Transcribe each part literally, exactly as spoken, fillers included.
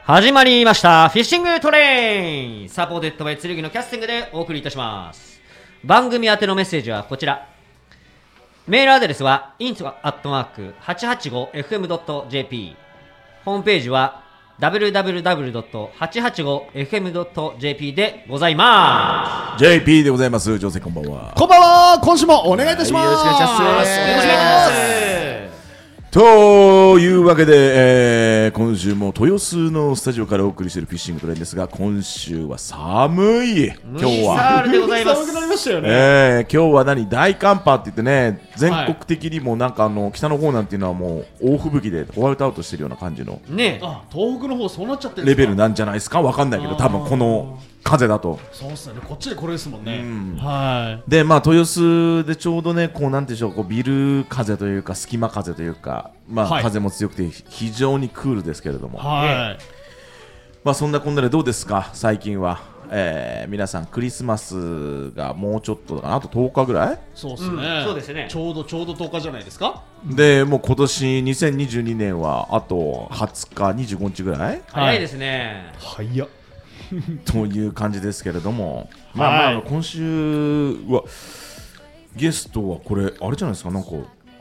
始まりましたフィッシングトレイン、サポーテッドバイ剣のキャスティングでお送りいたします。番組宛てのメッセージはこちら。メールアドレスは インフォ アットマーク はちはちごエフエム ドット ジェーピー、 ホームページは ダブリューダブリューダブリュー ドット はちはちごエフエム ドット ジェーピー でございます。 ジェーピー でございます。ジョセこんばんは。 こんばんは。今週もお願いいたします。 よろしくお願いします。 お願いします。 というわけで、えー、今週も豊洲のスタジオからお送りしているフィッシングトレインですが、今週は寒い。今日はでございます。 寒くなりましたよね。 えー、今日は何大寒波って言ってね、全国的にもなんかあの北の方なんていうのはもう大吹雪でホワイトアウトしてるような感じのね、 あ、東北の方そうなっちゃってるレベルなんじゃないですか。わかんないけど、多分この風だと。 そうっすよね。こっちでこれですもんね。 うん、 はい。 でまあ豊洲でちょうどね、こうなんていうんでしょう、こうビル風というか隙間風というか、まあ、はい、風も強くて非常にクールですけれども、 はい。 まあそんなこんなでどうですか最近は、えー、皆さんクリスマスがもうちょっとだかな、あととおかぐらい。 そうですね、 うん、そうですね。 ちょうどちょうどとおかじゃないですか。 でもう今年にせんにじゅうにねんはあとはつかにじゅうごにちぐらい、 早いですね。 早っという感じですけれども、まあまあ今週はゲストはこれあれじゃないですか、なんか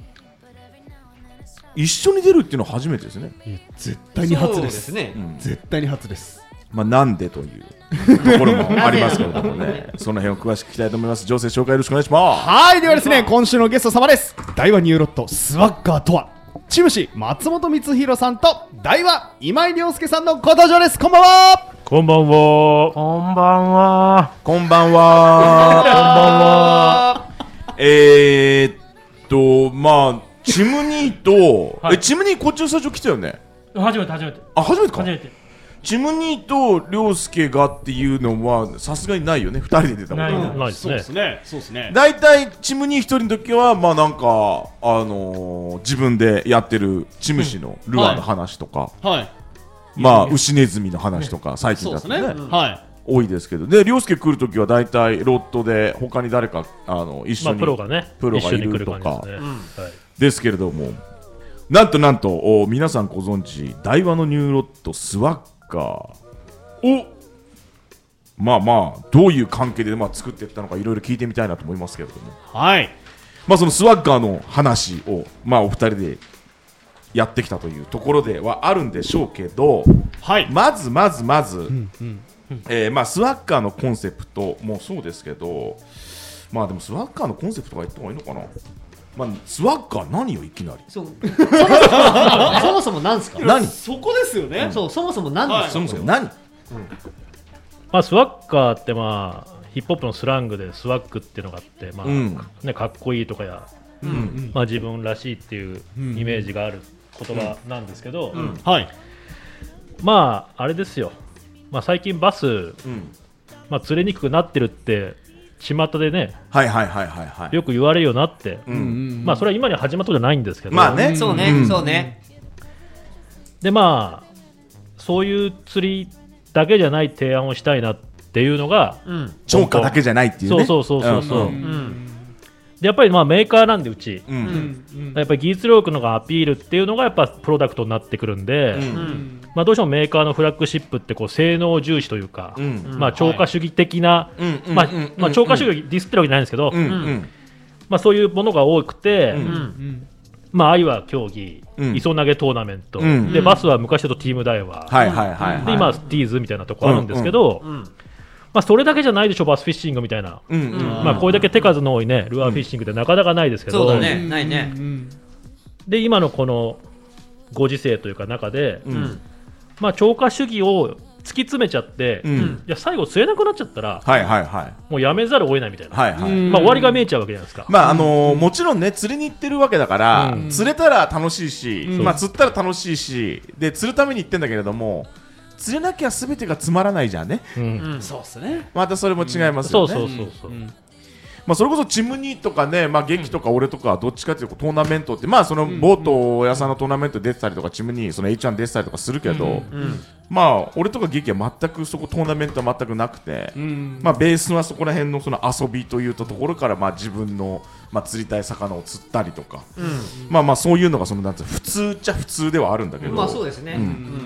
一緒に出るっていうのは初めてですね。 絶対に初です。 そうですね、 うん、 絶対に初です。 まあなんでというところもありますけれどもねその辺を詳しく聞きたいと思います。情勢紹介よろしくお願いします。 はい、ではですね、今週のゲスト様です。大和ニューロットスワッガーとは、チムシ松本光弘さんと大和今井亮介さんのご登場です。こんばんは。 こんばんは。こんばんは。 こんばんは。 こんばんは。 えーっとまあチムニーと、 はい、 えチムニーこっちのスタジオ来たよね。 初めて初めて。 あ、初めてか。 初めて。 チムニーと亮介がっていうのはさすがにないよね。ふたりで出たことないはないですね。 そうですね。そうですね。 だいたいチムニーひとりの時はまあなんかあのー、自分でやってるチムシのルアーの話とか、 うん、はい。 まあ牛ネズミの話とか、ね、最近だとね、 そうですね、はい、 多いですけど、で亮介来るときはだいたいロットで他に誰かあの一緒に、 まあ、プロがね、 プロがいるとかですね、うん、はい、 ですけれども、なんとなんとお皆さんご存知大和のニューロットスワッガーをまあまあどういう関係でまあ作っていったのかいろいろ聞いてみたいなと思いますけれども、 はい、 まあそのスワッガーの話をまあお二人でやってきたというところではあるんでしょうけど、 はい、 まずまずまず、 うんうんうん、 えー、まあスワッガーのコンセプトもそうですけど、まあでもスワッガーのコンセプトが言った方がいいのかな。まあ、スワッガー何よいきなり。 そうそもそも何ですか。 何そこですよね、うん、 そうそもそも何ですか、はい、 そもそも何、うん、 まあ、スワッガーってまあヒップホップのスラングでスワッグっていうのがあって、まあうんね、かっこいいとかや、うんうん、まあ、自分らしいっていうイメージがある言葉なんですけど、うんうん、はい、まああれですよ、まあ、最近バス、うん、まあ、釣れにくくなってるって巷でね、 はいはいはいはいはい、 よく言われるようになって、うん、まあそれは今には始まったじゃないんですけど、 まあね、 そうね、うん、そうね。 でまあそういう釣りだけじゃない提案をしたいなっていうのが、 うん、超過だけじゃないっていうね。 そうそうそうそうそう、うんうん、でやっぱりまあメーカーなんでうち、うん、やっぱり技術力のがアピールっていうのがやっぱプロダクトになってくるんで、うん、まあ、どうしてもメーカーのフラッグシップってこう性能重視というか、うん、まあ、超過主義的な、まあまあ、超過主義をディスってるわけじゃないんですけど、うんうん、まあ、そういうものが多くて、うんうん、まあ、愛は競技、うん、磯投げトーナメント、うん、でバスは昔だとチーム大和、はいはいはいはい、で今はスティーズみたいなところあるんですけど、うんうん、まあ、それだけじゃないでしょバスフィッシングみたいな、うんうん、まあ、これだけ手数の多いねルアーフィッシングってなかなかないですけど、 そうだね、ないね。 で今のこのご時世というか中で、うん、まあ、超過主義を突き詰めちゃって、うん、いや最後釣れなくなっちゃったら、はいはいはい、もうやめざるを得ないみたいな、はいはい、まあ、終わりが見えちゃうわけじゃないですか。 まああのー、もちろんね釣りに行ってるわけだから、うん、釣れたら楽しいし、うん、まあ、釣ったら楽しいしで釣るために行ってんだけれども釣れなきゃ全てがつまらないじゃんね、うんうん、 そうですね。 またそれも違いますよね、 うん、そうそうそうそう、うん、 まあ、それこそチムニーとかね、まあ、劇とか俺とかはどっちかというとトーナメントって、まあ、そのボート屋さんのトーナメント出てたりとかチムニーその エイチワン 出てたりとかするけど、うんうん、まあ俺とか劇は全くそこトーナメントは全くなくて、うん、まあ、ベースはそこら辺のその遊びというところからまあ自分のまあ釣りたい魚を釣ったりとか、うん、まあまあそういうのがそのなんて普通っちゃ普通ではあるんだけど、 まあそうですね、うんうん、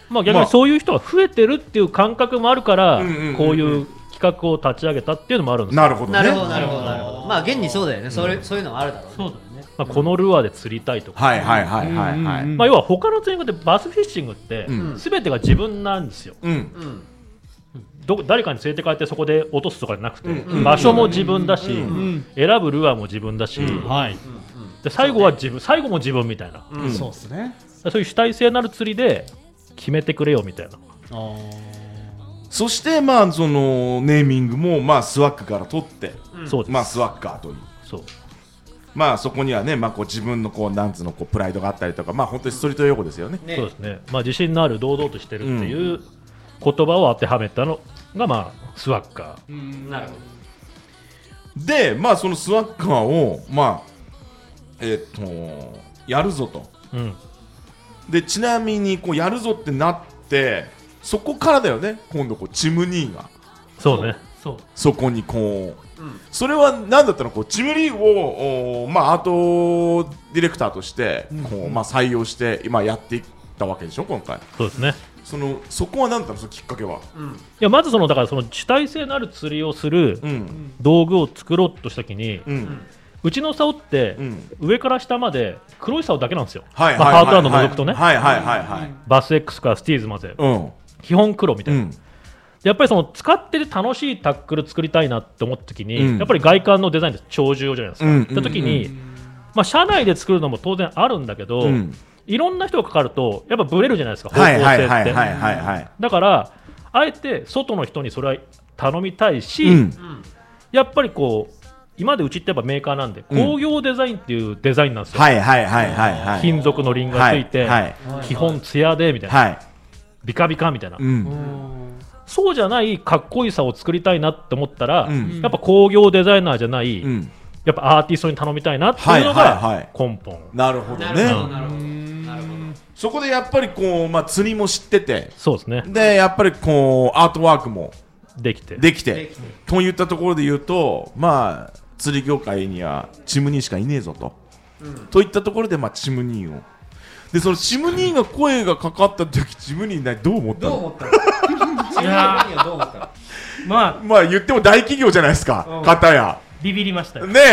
まあ、逆にそういう人が増えてるっていう感覚もあるから、 うんうんうんうんこういう企画を立ち上げたっていうのもあるんですよ。 なるほどね。 なるほどなるほどなるほど。まあ現にそうだよね。それそういうのはあるだろうね。 そうだよね。 まあ、このルアーで釣りたいとか、 はいはいはいはいはい。 うんうんうんまあ、要は他の釣り具でバスフィッシングってうん全てが自分なんですよ。 うんうんど誰かに連れて帰ってそこで落とすとかじゃなくて、 うん場所も自分だし、 ん選ぶルアーも自分だし、 うんはい、 で最後は自分、最後も自分みたいな、 うんそうですね。 そういう主体性のある釣りで決めてくれよみたいな。 そしてまあそのネーミングもまあスワッグから取って、 そうです、 まあスワッガーという。 そうまあそこにはね、まあこう自分のこうなんつうのこうプライドがあったりとか、まあ本当にストリート用語ですよね。 ねそうですね、まあ、自信のある堂々としてるっていう言葉を当てはめたのが、まあ、スワッガー。 なるほど。 でまあそのスワッガーをまあえっとやるぞと。 うん、 でちなみにこうやるぞってなってそこからだよね。今度こうチムニーがそうね、 そう。 そこにこう、それは何だったのこうチムニーをおまあアートディレクターとしてこう、まあ採用して今やっていったわけでしょ今回。 そうですね。 そのそこは何だったのそのきっかけは。 いやまずそのだからその主体性のある釣りをするうん道具を作ろうとしたときに、ううんちの竿ってうん上から下まで黒い竿だけなんですよ、 はいまあ、ハートランド除くとね、 はいはいはいはい。 バス X からスティーズまで、 うん基本黒みたいな、 うんでやっぱりその使ってて楽しいタックル作りたいなって思ったときに、 うんやっぱり外観のデザインって超重要じゃないですか。 うんって時に、まあ、車内で作るのも当然あるんだけど、 うんいろんな人がかかるとやっぱブレるじゃないですか、方向はい性って。 はいはいはいはいはい。 だからあえて外の人にそれは頼みたいし、 うんやっぱりこう今までうちってやっぱメーカーなんで、 うん工業デザインっていうデザインなんですよ、 はいはいはいはいはい。 金属のリングがついて、 はい基本ツヤでみたいな、 はい。 ビカビカみたいな、 うんそうじゃないかっこいいさを作りたいなって思ったら、 うんやっぱ工業デザイナーじゃない、 うん。 やっぱアーティストに頼みたいなっていうのはいはいがはい根本、 なるほどなるほどね。 なるほどなるほど。 そこでやっぱりこうまあ釣りも知ってて、 そうですね、 でやっぱりこうアートワークもできてできてできてといったところで言うと、まあ釣り業界にはチムニーしかいねえぞと、といったところでまあチムニーを。でそのチムニーが声がかかった時チムニーなどう思ったの？ どう思ったの？自分の何をどう思ったの？ まあまあ言っても大企業じゃないですか、 うん片や。 ビビりましたよ。 ねビビ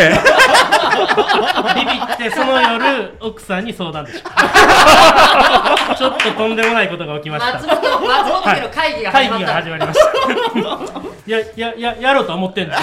ってその夜奥さんに相談でした。ちょっととんでもないことが起きました。 松本松本家の会議が始まった。 会議が始まりました。いややややろうと思ってんだ。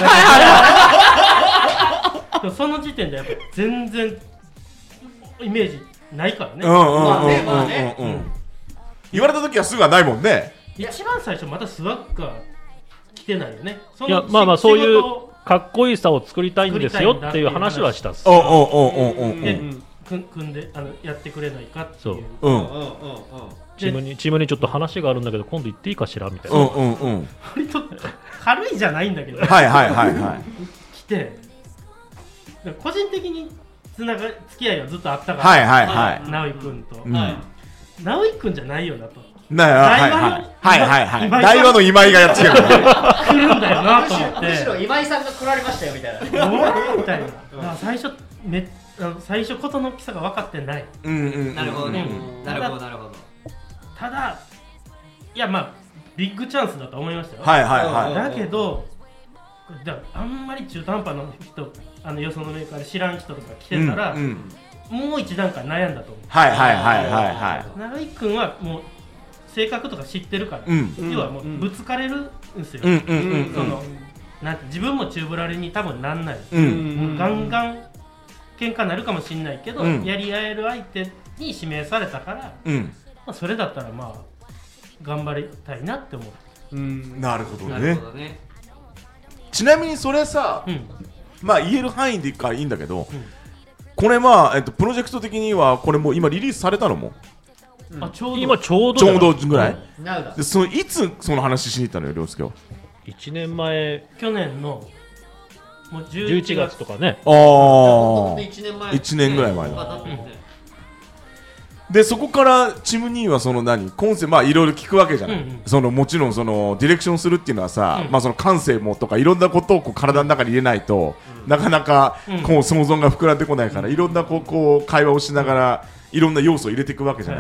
でもその時点でやっぱ全然イメージないからね。 え。うんうんうんうんまあねまあねうんうん。言われた時はすぐはないもんね。 一番最初またスワッガー来てないよね。そいやのまあまあそういう仕事をかっこいいさを作りたいんですよっていう話はしたっす。 おおおおおお。 でくん組んであのやってくれないかってそいうう。 うんうんうんうん。 チームにチームにちょっと話があるんだけど今度行っていいかしらみたいな、 うんうんうん。 割と軽いじゃないんだけどはいはいはいはい。 来て個人的につなが付き合いがずっとあったから、 はいはいはい。 直井君と、 うんはい。 直井君じゃないよなとなはいはいはいはいはい。 今井大和の今井がやっちゃう。 来るんだよなむしと思ってろむしろ今井さんが来られましたよみたいな。 おーみたいなだから最初めあの最初事の大きさが分かってないうんうんうん。 なるほどねうん。 なるほどなるほど。 ただいやまあビッグチャンスだと思いましたよ、 はいはいはい。 だけどだあんまり中途半端な人あのよそのメーカーで知らん人とか来てたら、 うんうんもう一段階悩んだと思うはいはいはいはいはい。 直井君はもう性格とか知ってるから、 うん要はもうぶつかれるんですよ、 うんうんうんそのなんて自分も宙ぶらりに多分なんない、 うんもうガンガン喧嘩になるかもしれないけど、 うんやり合える相手に指名されたから、 うん。 まあ、それだったらまあ頑張りたいなって思う、 なるほどなるねほどね。 ちなみにそれさうんまあ言える範囲でいいからいいんだけどうんこれまあえっとプロジェクト的にはこれもう今リリースされたのもあちょうど今ちょうどちょうどぐらいなるだでそのいつその話しに行ったのよ涼介は。 いちねんまえ去年のもうじゅういちがつとかねああいちねんまえ。 いちねんぐらい前だが経ってるねでそこからチムニーはその何コンセまあいろいろ聞くわけじゃない、 うんうんそのもちろんそのディレクションするっていうのはさ、 うんまあその感性もとかいろんなことをこう体の中に入れないと、なかなかうんこう想像が膨らんでこないから、いろんなこうこう会話をしながらいろんな要素を入れていくわけじゃない、 はいはいはい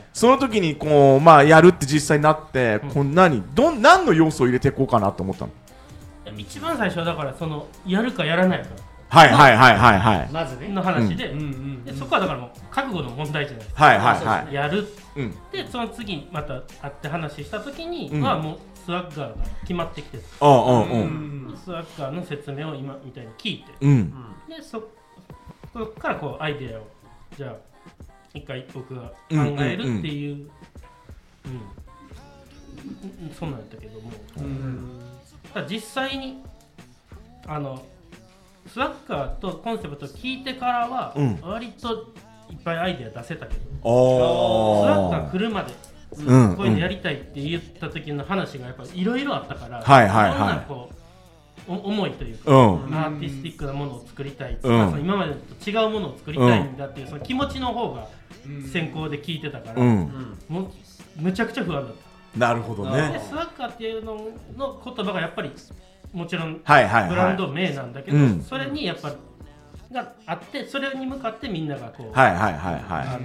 その時にこう、まあ、やるって実際になって、うん、こんなにどん何の要素を入れていこうかなと思ったの？ 一番最初はだからそのやるかやらないかはいはいはいはいはいまずねの話で、うん、でそこはだからもう覚悟の問題じゃないですか。 はいはいはいやる、うん、でその次また会って話した時に、うん、はもうスワッガーが決まってきてる、 うんうんうん、 スワッガーの説明を今みたいに聞いて、 うん、 でそこからこうアイデアをじゃあ一回僕が考えるっていう、うんうんうんうん、そうなんだけども、うん、だ実際にあのスワッガーとコンセプトを聞いてからは、うん、割といっぱいアイデア出せたけど、スワッガー来るまで、うん、こういうのやりたいって言った時の話がやっぱいろいろあったから、 はいはいはい、 いろんなこう思いというか、うん、アーティスティックなものを作りたい、うん、その今までと違うものを作りたいんだっていう、その気持ちの方が先行で聞いてたから、うん、もうむちゃくちゃ不安だった。 なるほどね。 でスワッガーっていうのの言葉がやっぱりもちろんブランド名なんだけど、はいはいはい、それにやっぱりがあって、それに向かってみんながこう、 はいはいはいはい、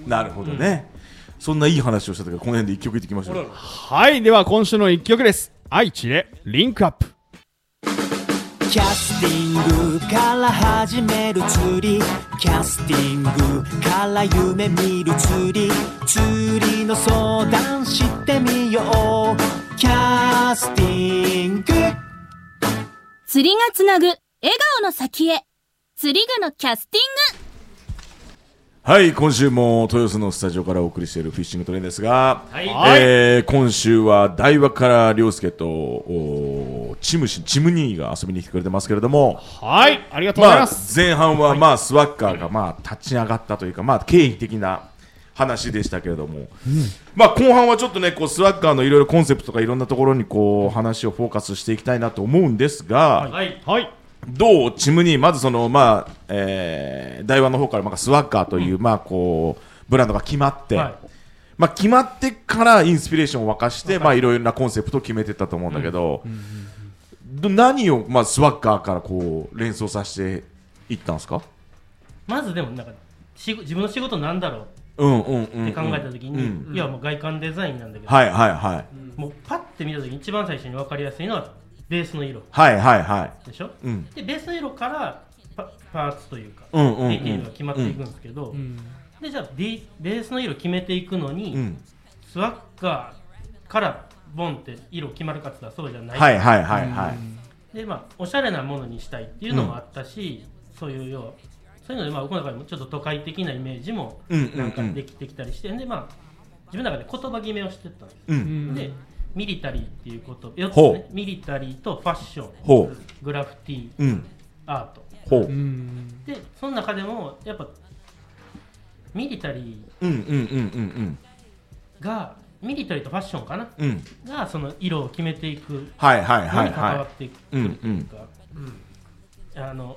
なるほどね、うん、そんないい話をした時はこの辺で一曲いってきましょう。 はい、では今週の一曲です。愛知でリンクアップ。 キャスティングから始める釣り、キャスティングから夢見る釣り、釣りの相談してみよう。キャスティング、 釣りがつなぐ笑顔の先へ、釣り具のキャスティング。 はい、今週も豊洲のスタジオからお送りしているフィッシングトレインですが、はい、えー、今週は大和から涼介とチムシチムニーが遊びに来てくれてますけれども、 はい、ありがとうございます。 まあ、前半はまあスワッガーがまあ立ち上がったというか、まあ経緯的な話でしたけれども、うん、まあ後半はちょっとねこうスワッガーのいろいろコンセプトとかいろんなところにこう話をフォーカスしていきたいなと思うんですが、 はい、はい、 どうチムニー、まずそのまあ、えー、大和の方からまあスワッガーという、うん、まあこうブランドが決まって、はい、まあ決まってからインスピレーションを沸かして、まあいろいろなコンセプトを決めてったと思うんだけど、うんうん、何をまあスワッガーからこう連想させていったんですか？ まずでもなんかし自分の仕事なんだろううんうんうん、 って考えたときに、うん、いやもう外観デザインなんだけど、 はいはいはい、 もうパッて見たときに一番最初に分かりやすいのはベースの色、 はいはいはいでしょ、 うん、 でベースの色からパ、パーツというか、うんうんうん、ディティールが決まっていくんですけど、うん、でじゃあベースの色決めていくのに、うん、スワッガーからボンって色決まるかって言ったらそうじゃない、 はいはいはいはい、 でまあおしゃれなものにしたいっていうのもあったし、うん、そういう要はそういうので、まあ、僕の中でもちょっと都会的なイメージもなんかできてきたりして、うんうんうん、でまあ自分の中で言葉決めをしてったんです、うん、でミリタリーっていうことよっつね、ミリタリーとファッション、グラフィティ、うん、アート、 ほうでその中でもやっぱミリタリーがミリタリーとファッションかな、うん、がその色を決めていくのにはいはいはいはい関わっていくというか、あの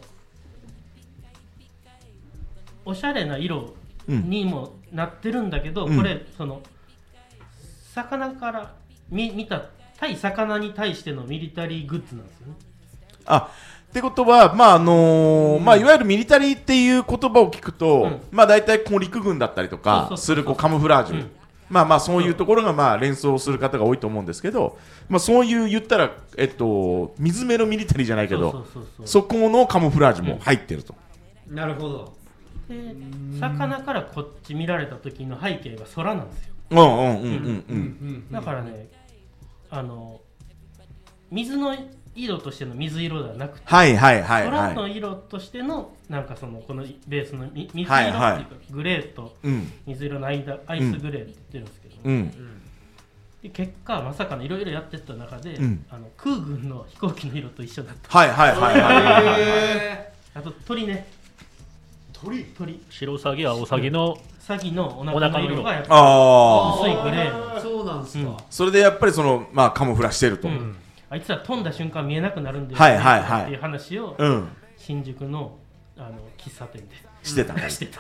おしゃれな色にもなってるんだけど、うん、これその魚から見、見た対魚に対してのミリタリーグッズなんですよね。 あってことは、まああのーうんまあ、いわゆるミリタリーっていう言葉を聞くと、うん、まあ大体こう陸軍だったりとかするこうカムフラージュ、うん、まあまあそういうところがまあ連想する方が多いと思うんですけど、まあ、そういう言ったら、えっと、水目のミリタリーじゃないけど、そこのカムフラージュも入ってると、 うん、なるほど。 で魚からこっち見られた時の背景が空なんですよ。だからね、あの水の色としての水色ではなくて、 はいはいはいはい、 空の色としてのなんかそのこのベースの水色っていうか、はいはい、グレーと水色の間、うん、アイスグレーって言ってるんですけど、うん、で結果まさかのいろいろやってった中で、うん、あの空軍の飛行機の色と一緒だった。 はいはいはいはいあと鳥ね、 鳥鳥白ウサギはウサギのウサギのお腹の色がやっぱり薄いグレー。 そうなんですか、うん、 それでやっぱりそのまあカモフラしてると、うん、 あいつら飛んだ瞬間見えなくなるんで、ね、 はいはいはいっていう話を、 うん、 新宿のあの喫茶店でしてた、 してた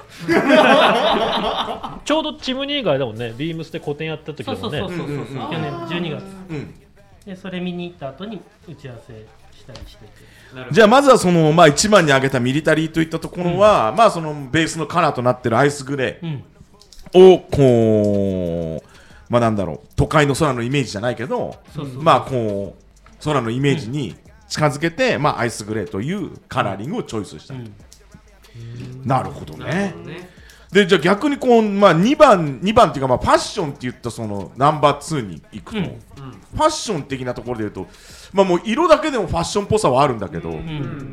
ちょうどチムニー街でもね、ビームスで個展やった時もね、 そうそうそうそう、うんうん、去年じゅうにがつ、うん、でそれ見に行った後に打ち合わせしたりしてて、 じゃあまずはその、まあ、一番に挙げたミリタリーといったところは、うん、まあそのベースのカラーとなっているアイスグレー、うん、 をこうまあなんだろう都会の空のイメージじゃないけどまあこう空のイメージに近づけて、うん、まあアイスグレーというカラーリングをチョイスした、うん、なるほどね。でじゃあ逆にこう、まあ、にばんにばんっていうか、まあ、ファッションって言ったそのナンバーツーに行くと、うんうん、ファッション的なところで言うと、まあ、もう色だけでもファッションっぽさはあるんだけど、うん、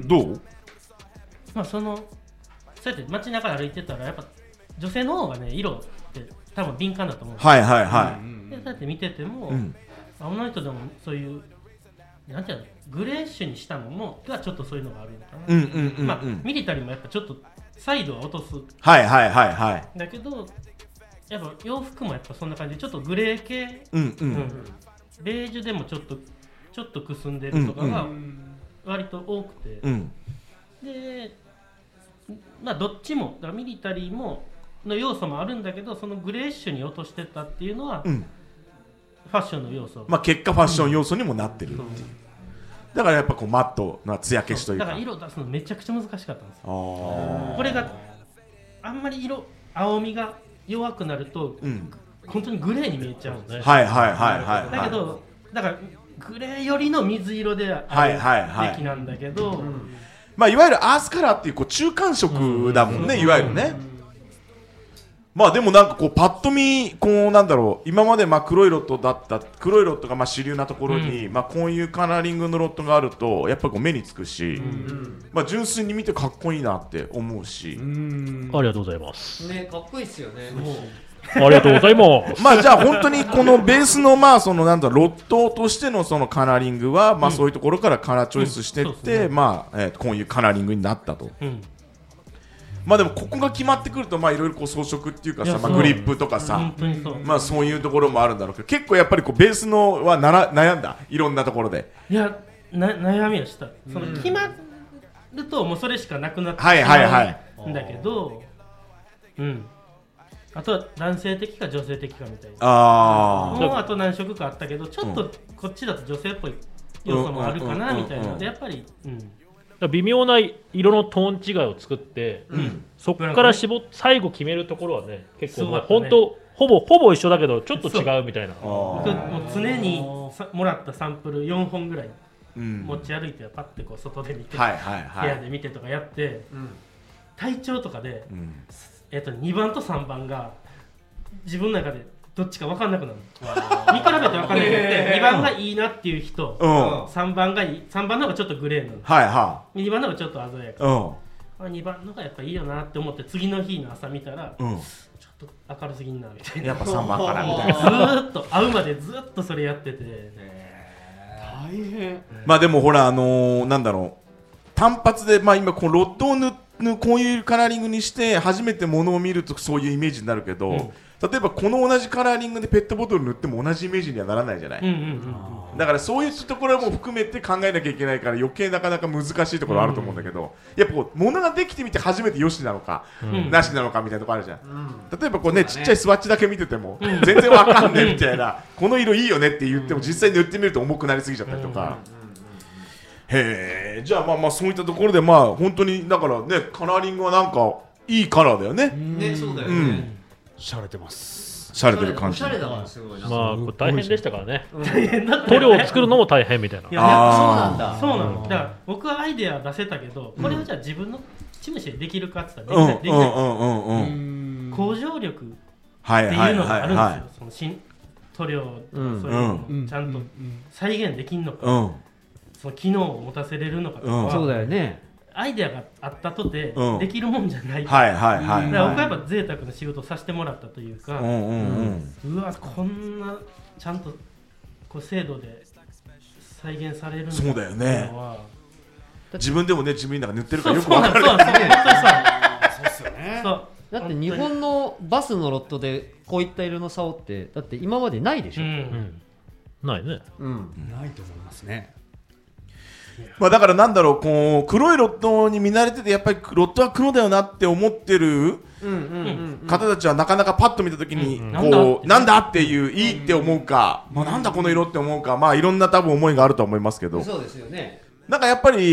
どう？ まあそのそうやって街中歩いてたらやっぱ女性の方がね色って多分敏感だと思うんですよ。 はいはいはい。 でだって見てても、うん、女の人でもそういうなんていうのグレーッシュにしたのもがちょっとそういうのがあるのかな。 うんうんうんうん、 まあミリタリーもやっぱちょっとサイドは落とす。 はいはいはいはい。 だけどやっぱ洋服もやっぱそんな感じでちょっとグレー系、 うんうんうん、 ベージュでもちょっとちょっとくすんでるとかが割と多くて、うんうん、でまあどっちもミリタリーもの要素もあるんだけどそのグレーッシュに落としてたっていうのは、うん、ファッションの要素。 まあ結果ファッション要素にもなってるっていう。うんだからやっぱこうマットな艶消しというかだから色出すのめちゃくちゃ難しかったんですよ。これがあんまり色青みが弱くなると、うん、本当にグレーに見えちゃうんで、 はいはいはいはい、 だけどだからグレーよりの水色であるべきなんだけど、はいはいはいうんまあ、いわゆるアースカラーっていうこう中間色だもんね、うん、いわゆるね、うんまあでもなんかこうパッと見こうなんだろう今までまあ黒いロットだった黒いロットがまあ主流なところに、うんまあこういうカラーリングのロットがあるとやっぱこう目につくし、うんまあ純粋に見てかっこいいなって思うし、 うんありがとうございますねかっこいいっすよね。 ありがとうございます。 まあじゃあ本当にこのベースのまあそのなんだロットとしてのそのカラーリングはまあそういうところからカラーチョイスしてってまあえこういうカラーリングになったと。うんまあでもここが決まってくるとまあいろいろこう装飾っていうかさ、まあ、グリップとかさまあそういうところもあるんだろうけど結構やっぱりこうベースのはなら悩んだいろんなところでいやな悩みをしたその決まるともうそれしかなくなってしまうんだけどうんあとは男性的か女性的かみたいなあもうあと何色かあったけどちょっとこっちだと女性っぽい要素もあるかなみたいなのでやっぱりうん微妙な色のトーン違いを作って、うん、そこから絞っ最後決めるところはね結構、ね、本当ほぼほぼ一緒だけどちょっと違うみたいな僕もう常にもらったサンプルよんほんぐらい持ち歩いてパッてこう外で見て、うん、部屋で見てとかやって、うん、体調とかで、うんえー、とにばんとさんばんが自分の中でどっちか分かんなくなる見比べて分かんなくなって、えー、にばんがいいなっていう人、うん、さんばんがいいさんばんの方がちょっとグレーなの、 はいはい、にばんの方がちょっと鮮やか、うん、にばんの方がやっぱいいよなって思って次の日の朝見たら、うん、ちょっと明るすぎんなみたいなやっぱさんばんかなみたいなずーっと会うまでずっとそれやってて、ね、 大変まあでもほらあのー、なんだろう単発でまあ今このロッドを塗るこういうカラーリングにして初めてものを見るとそういうイメージになるけど、うん例えばこの同じカラーリングでペットボトル塗っても同じイメージにはならないじゃない、うんうんうん、だからそういうところも含めて考えなきゃいけないから余計なかなか難しいところあると思うんだけど、うん、やっぱこう物ができてみて初めてよしなのか、うん、なしなのかみたいなところあるじゃん、うん、例えばこうね、ねちっちゃいスワッチだけ見てても、うん、全然わかんねえみたいなこの色いいよねって言っても実際に塗ってみると重くなりすぎちゃったりとか、うんうんうん、へえじゃあまあまあそういったところでまあ本当にだからねカラーリングはなんかいいカラーだよねねそうだよねしゃれてますしゃれてる感じ。 おしゃれだからすごいな。 まあ大変でしたからね。大変だった。塗料を作るのも大変みたいな。いやいやそうなんだ。 そうなの。だから僕はアイデア出せたけど、これをじゃあ自分のチムシでできるかって言ったらできない。工場力っていうのがあるんですよ。その新塗料とかそういうのをちゃんと再現できんのか、その機能を持たせれるのかとか。 そうだよね。 アイデアがあったとてできるもんじゃない、 はいはいはい、 だから僕はやっぱ贅沢な仕事をさせてもらったというか、うんうんうん、うわこんなちゃんとこう精度で再現されるのそうだよね自分でもね自分の中塗ってるからよくわかるそうそうそうそうそうっすよねだって日本のバスのロットでこういった色の差をってだって今までないでしょ、うんうん、 ないね、 うん、ないと思いますねまあだからなんだろうこう黒いロットに見慣れててやっぱりロットは黒だよなって思ってる方たちはなかなかパッと見たときにこうなんだっていういいって思うかなんだこの色って思うかまあいろんな多分思いがあると思いますけどそうですよねなんかやっぱり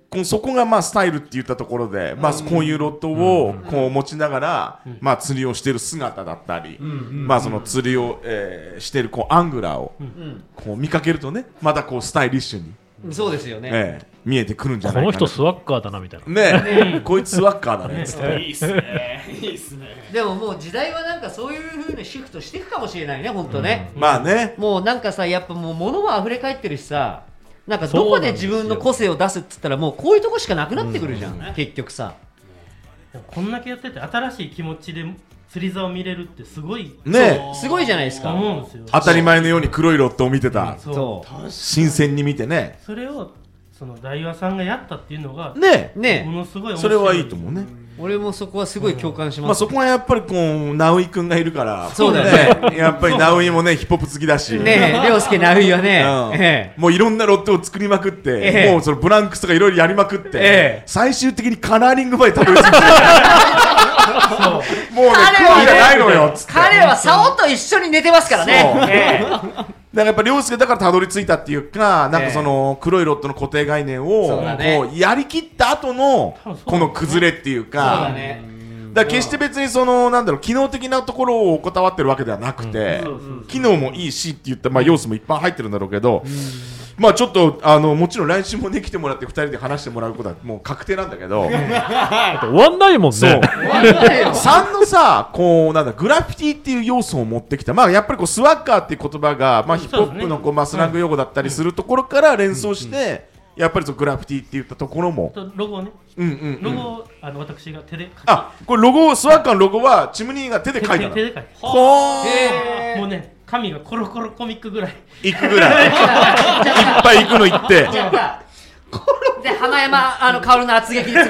こうそこがまあスタイルって言ったところで、まあ、こういうロットをこう持ちながら、まあ、釣りをしている姿だったり、まあ、その釣りを、えー、しているこうアングラーをこう見かけるとね、またこうスタイリッシュに、 そうですよね、 えー、見えてくるんじゃこのないかな。 人スワッカーだなみたいな。 ねえ、こいつスワッカーだねっつって。 いいっすねいいっすね。 でももう時代はなんかそういう風にシフトしていくかもしれないね、本当ね、 まあね、 もうなんかさ、やっぱもう物も溢れ返ってるしさ、なんかどこで自分の個性を出すっつったらもうこういうとこしかなくなってくるじゃん、結局さ。 でもこんだけやってて新しい気持ちで釣り竿を見れるってすごいねえ、 すごいじゃないですか。 思うんですよ。 当たり前のように黒いロットを見てた、 そうそう新鮮に見てね。 それをその大和さんがやったっていうのがねえ、 ねものすごい面白い。 それはいいと思うね。 俺もそこはすごい共感しまあ、 ます、 そこはやっぱりこうナウイ君がいるから、 そうだよね、やっぱりナウイもねヒップホップ好きだし、 ねえ、涼介ナウイはね、 うんええもういろんなロットを作りまくって、 ええもうそのブランクスとかいろいろやりまくって、 ええ最終的にカラーリングまでたどり着いてもうね彼はね空じゃないのよっつって。 彼は竿と一緒に寝てますからね、 そうええだからやっぱ涼介だからたどり着いたっていうか、なんかその黒いロットの固定概念をそうだねこうやりきった後のこの崩れっていうそうか、 だね、 だから決して別にそのなんだろう機能的なところをこだわってるわけではなくて、機能もいいしって言ったまあ要素もいっぱい入ってるんだろうけど、まあちょっとあのもちろん来週もね来てもらってふたりで話してもらうことはもう確定なんだけど、 だって終わんないもんね。 そうさんのさこうなんだグラフィティっていう要素を持ってきた、まあやっぱりこうスワッガーっていう言葉がまあヒップホップのこうまあスラング用語だったりするところから連想してやっぱりそのグラフィティって言ったところも、 とロゴをね、 うんうんうん、 ロゴをあの私が手で書きあこれロゴスワッガーのロゴはチムニーが手で書いたの。 手で書いてほーへーもうね紙がコロコロコミックぐらい行くぐらいいっぱい行くの行ってじゃあで花山あの薫の圧撃に潰すっていう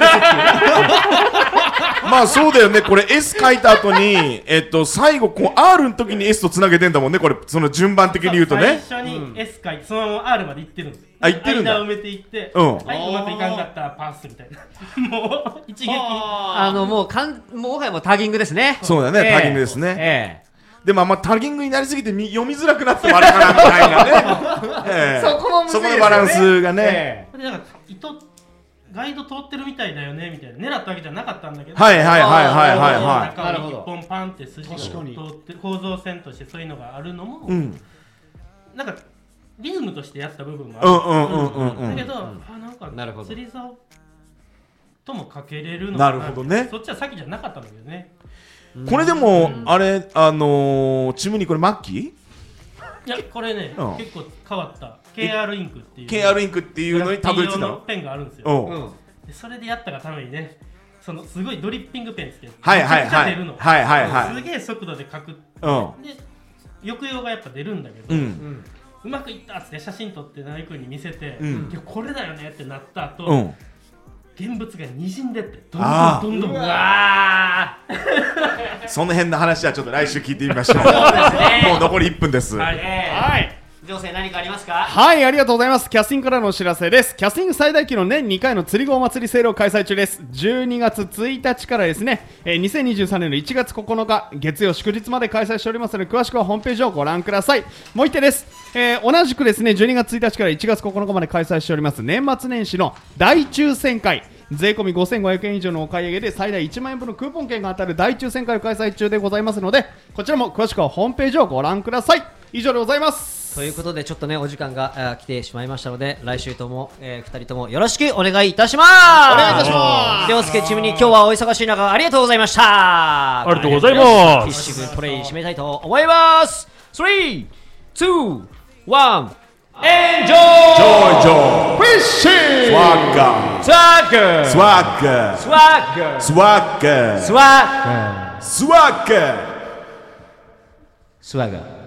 まあそうだよね、これ S 書いた後にえっと最後こう R の時に S とつなげてんだもんね、これその順番的に言うとね。 最初に S 書いてそのまま R まで行ってるんですよ。 あ行ってるんだ間を埋めていって、 うんはい、うまくいかんかったらパスみたいなもう一撃あのもうかんもはやもうタギングですね。 そうだね、 ええタギングですね。 ええでもあんまタギングになりすぎてみ読みづらくなってもあれかなみたいなね、ええそこもむずいですよねそこのバランスがね、 えでなんか糸ガイド通ってるみたいだよねみたいな狙ったわけじゃなかったんだけど、 はいはいはいはいはいは中になるほど一本パンって筋が通って構造線としてそういうのがあるのも、 い、うんなんかリズムとしてやった部分もある、 うんうんうんうんうんだけど、あなんかなるほど釣り竿ともかけれるのなるほどねそっちは先じゃなかったんだけどね。 これでもあれあのー、チムニーこれマッキーいやこれね、 うん結構変わった ケーアール インクっていうケーアール インクっていうのにたどり着いたの。 グラフィティ用のペンがあるんですよ。 うんうんでそれでやったがためにね、そのすごいドリッピングペンつけて、 はいはいめちゃくちゃはい出るの。 はいはいはいすげえ速度で書く。 うんで抑揚がやっぱ出るんだけど、 ううんまくいったっつって写真撮ってナイ君に見せて、 うんいやこれだよねってなった後、 うん現物が滲んでってどんあーどんどんどんうわその辺の話はちょっと来週聞いてみましょう。 そうですねもう残りいっぷんです。 はいーええはい女性何かありますか？ はい、ありがとうございます。キャスティングからのお知らせです。キャスティング最大級の年にかいの釣り子お祭りセールを開催中です。じゅうにがつついたちからですね、えーにせんにじゅうさんねんのいちがつここのか、月曜祝日まで開催しておりますので、詳しくはホームページをご覧ください。もう一点です。えー同じくですね、じゅうにがつついたちからいちがつここのかまで開催しております、年末年始の大抽選会。税込みごせんごひゃくえん以上のお買い上げで最大いちまんえんぶんのクーポン券が当たる大抽選会を開催中でございますので、こちらも詳しくはホームページをご覧ください。以上でございます。 ということでちょっとねお時間があー来てしまいましたので、来週とも、えー、ふたりともよろしくお願いいたします。お願いいたします。涼介チームに今日はお忙しい中ありがとうございました。 ありがとうございますフィッシングトレイ締めたいと思います。スリー、ツー、ワン、エンジョイ。 ジョイジョイフィッシングスワッガースワッガースワッガースワッガースワッガースワッガースワッガースワッガー